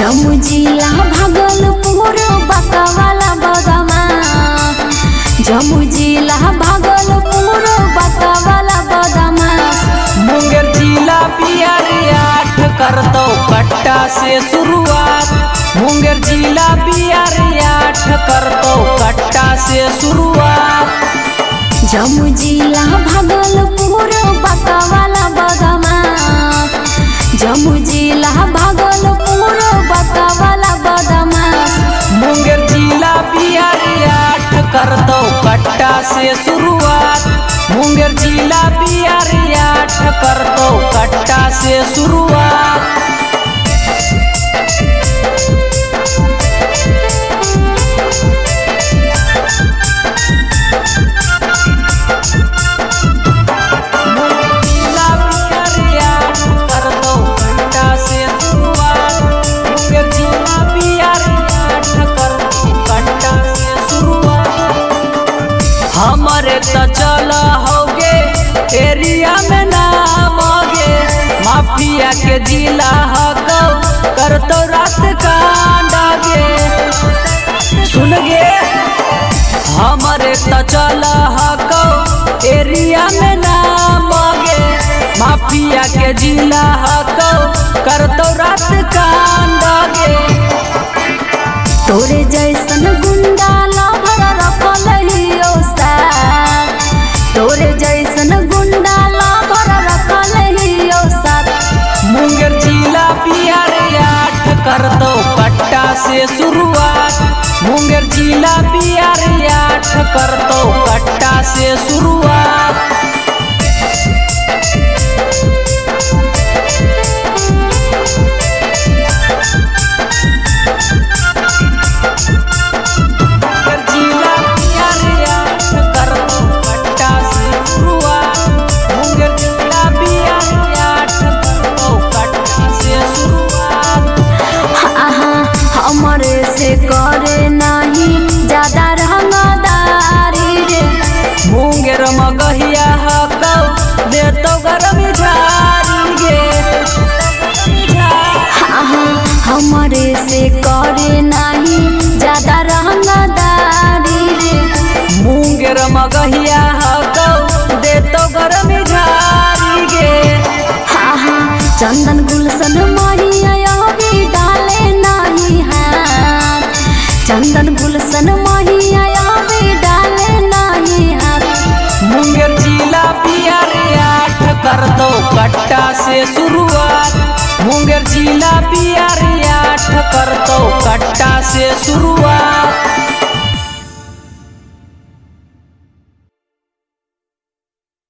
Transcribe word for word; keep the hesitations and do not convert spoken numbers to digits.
जम्मू जिला भागलपुर बकवाला बदमा जम्मू जिला भागलपुर बकवाला बदमा मुंगेर जिला बिहारियाठ करतो कट्टा से शुरुआत मुंगेर जिला बिहारियाठ करतो कट्टा से शुरुआत जम्मू जिला भागलपुर बकवाला बदमा जम्मू जिला भागलपुर बकवाला बदमा मुंगेर जिला बिहारियाठ करतो कट्टा से शुरुआत मुंगेर जिला बिहारियाठ करतो कट्टा से शुरुआत हमारे तो चल होगे एरिया में नाम होगे माफिया के जिला हको कर तो रात कांडागे सुन गे हमारे तो चल हको एरिया में नाम होगे माफिया के जिला हको कर तो रात कांडागे तोरे जैसन गुंडा लभर रखल हियो साथ तोरे जैसन गुंडा लभर रखल हियो साथ मुंगेर जिला बिहारियाठ करतो कट्टा से शुरुआत मुंगेर जिला बिहारियाठ करतो कट्टा से शुरुआत से करे नहीं ज्यादा रंगदारी रे मुंगेर मगहिया हको दे तो गरम झारी गे हमारे से करे नहीं ज्यादा रंगदारी रे मुंगेर मगहिया हको दे तो गरम झारी गे हाँ हाँ चंदन गुलशन महिया भी डाले नहीं हाथ चंदन गुलशन महिया भी डाले नहीं हाथ मुंगेर जिला बिहारियाठ कर दो कट्टा से शुरुआत मुंगेर जिला बिहार